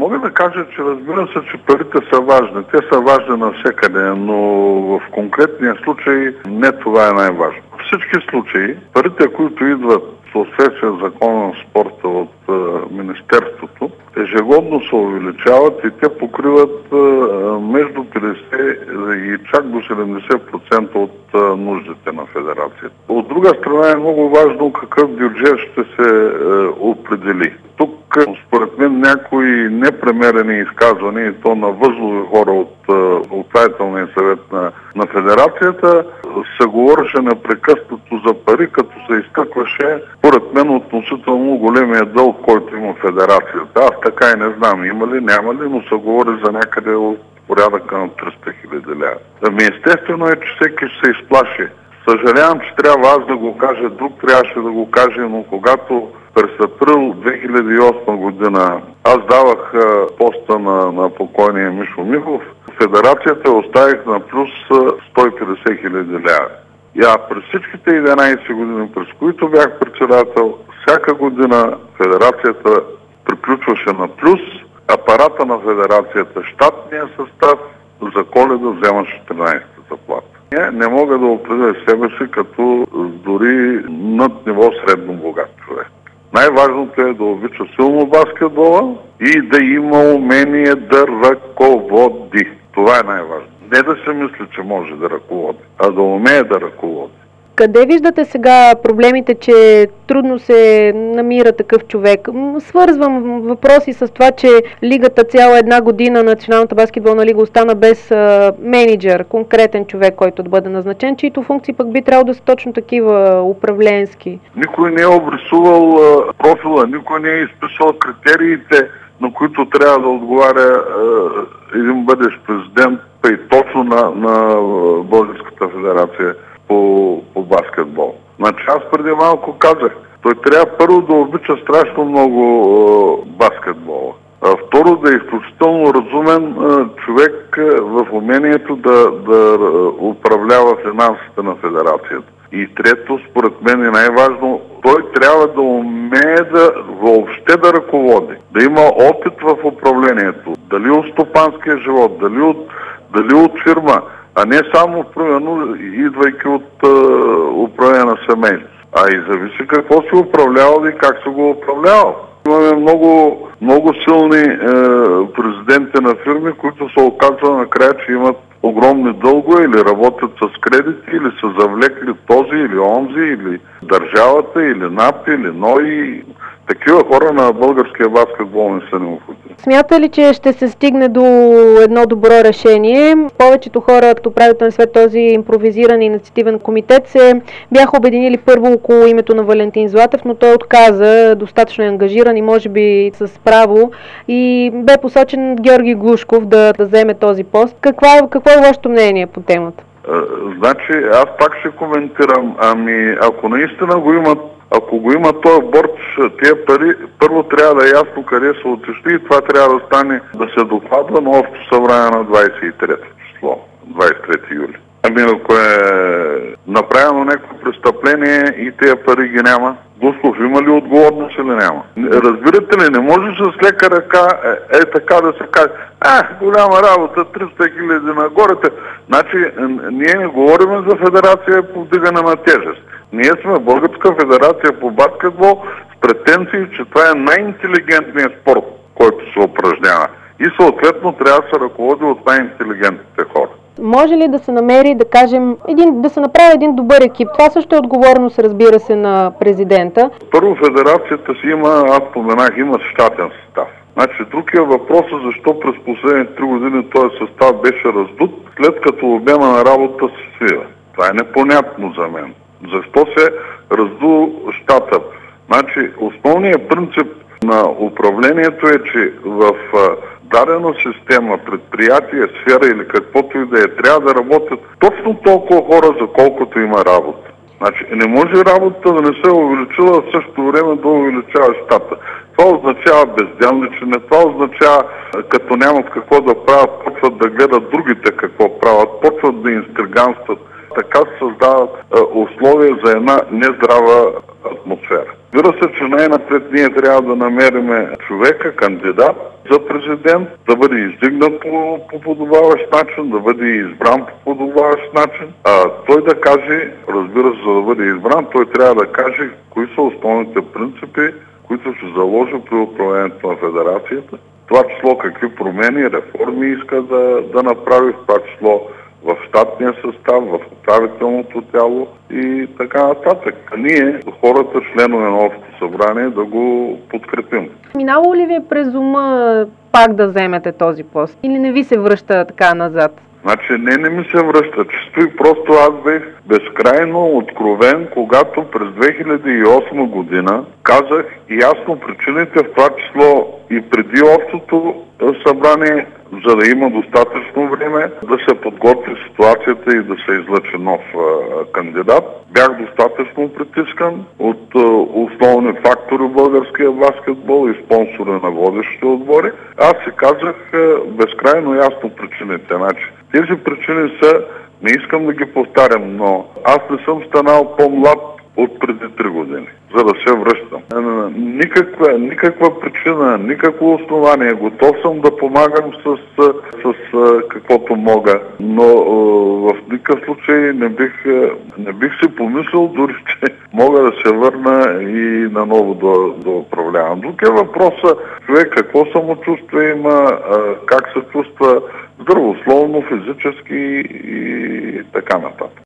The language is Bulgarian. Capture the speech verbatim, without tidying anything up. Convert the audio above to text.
Мога да кажа, че разбира се, че парите са важни. Те са важни навсекъде, но в конкретния случай не това е най-важно. В всички случаи парите, които идват в съответствие с закона на спорта от е, Министерството, ежегодно се увеличават и те покриват е, между петдесет и чак до седемдесет процента от е, нуждите на федерацията. От друга страна е много важно какъв бюджет ще се е, определи. Тук, според мен, някои непремерени изказвания, и то на възлови хора от управителния съвет на, на федерацията, се говореше непрекъснато за пари, като се изтъкваше, според мен, относително големия дълг, който има федерацията. Аз така и не знам, има ли, няма ли, но се говори за някъде от порядъка на триста хиляди лева. Ами естествено е, че всеки ще се изплаши. Съжалявам, че трябва аз да го кажа, друг трябваше да го каже, но когато през април две хиляди и осма година аз давах поста на, на покойния Мишо Михов, федерацията оставих на плюс сто и петдесет хиляди лева. И а през всичките единайсет години, през които бях председател, всяка година федерацията приключваше на плюс, апарата на федерацията, щатния състав за Коледа вземаше тринайсета заплата. Не, не мога да определя себе си като дори над ниво средно богат човек. Най-важното е да обича силно баскетбола и да има умение да ръководи. Това е най-важно. Не да се мисли, че може да ръководи, а да умее да ръководи. Къде виждате сега проблемите, че трудно се намира такъв човек? Свързвам въпроси с това, че лигата цяла една година, Националната баскетболна лига, остана без а, менеджер, конкретен човек, който да бъде назначен, чието функции пък би трябвало да са точно такива управленски. Никой не е обрисувал а, профила, никой не е изписал критериите, на които трябва да отговаря а, един бъдещ президент, и точно на, на Българската федерация по, по баскетбол. Значи аз преди малко казах, той трябва първо да обича страшно много е, баскетбола. А второ, да е изключително разумен е, човек е, в умението да, да управлява финансите на федерацията. И трето, според мен е най-важно, той трябва да умее да въобще да ръководи, да има опит в управлението, дали от стопанския живот, дали от, дали от фирма, а не само, примерно, идвайки от е, управление на семейство. А и зависи какво си управлявал и как си го управлявал. Имаме много, много силни е, президенти на фирми, които се оказва накрая, че имат огромни дългове или работят с кредити, или са завлекли този или онзи, или държавата, или НАП, или НОИ. Такива хора на българския баскетбол не са необходими. Смята ли, че ще се стигне до едно добро решение? Повечето хора, като управителен съвет, този импровизиран инициативен комитет, се бяха обединили първо около името на Валентин Златев, но той отказа, достатъчно е ангажиран и може би с право, и бе посочен Георги Глушков да, да вземе този пост. Каква, какво е вашето мнение по темата? Значи, аз пак ще коментирам. Ами, ако наистина го имат, ако го има този борч, тия пари, първо трябва да е ясно къде са отишли и това трябва да стане, да се докладва на Общото събрание на двадесет и трето число, двадесет и трети юли. Ами, ако е направено някакво престъпление и тия пари ги няма, Глушков има ли отговорност или няма? Разбирате ли, не може с лека ръка е, е така да се каже, а, голяма работа, триста хиляди нагорете. Значи, ние не говорим за федерация по вдигане на тежест. Ние сме Българска федерация по баскетбол с претенции, че това е най-интелигентният спорт, който се упражнява. И съответно трябва да се ръководи от най-интелигентните хора. Може ли да се намери, да кажем, един, да се направи един добър екип? Това също е отговорност, разбира се, на президента. Първо, федерацията си има, аз споменах, има щатен състав. Значи, друг е въпросът защо през последните три години този състав беше раздут, след като обема на работа се свива. Това е непонятно за мен. Защо се разду щата? Значи, основният принцип на управлението е, че в дадена система, предприятие, сфера или каквото и да е, трябва да работят точно толкова хора, за колкото има работа. Значи, не може работата да не се увеличила, в същото време да увеличава щата. Това означава безделничене, това означава, като нямат какво да правят, почват да гледат другите какво правят, почват да инстриганстват. Така се създават условия за една нездрава атмосфера. Разбира се, че най-напред ние трябва да намерим човека, кандидат за президент, да бъде издигнат по, по подобаващ начин, да бъде избран по подобаващ начин. А той да каже, разбира се, за да бъде избран, той трябва да каже кои са основните принципи, които ще заложи при управлението на федерацията. В това число какви промени, реформи иска да, да направи, в това число в щатния състав, в управителното тяло и така нататък. А ние, хората, членове на Общото събрание, да го подкрепим. Минало ли ви е през ума пак да вземете този пост? Или не ви се връща така назад? Значи не, не ми се връща. Чисто и просто аз бех безкрайно откровен, когато през две хиляди и осма година казах ясно причините, в това число и преди Общото събрание, за да има достатъчно време да се подготви ситуацията и да се излъчи нов а, кандидат. Бях достатъчно притискан от а, основни фактори в българския баскетбол и спонсори на водещите отбори. Аз си казах а, безкрайно ясно причините. Значи, тези причини са, не искам да ги повтарям, но аз не съм станал по-млад от преди три години, за да се връщам. Никаква, никаква причина, никакво основание. Готов съм да помагам с, с, с каквото мога, но в никакъв случай не бих, не бих си помислил дори, че мога да се върна и наново да, да управлявам. Друг е въпросът, човек какво самочувствие има, как се чувства здравословно, физически и така нататък.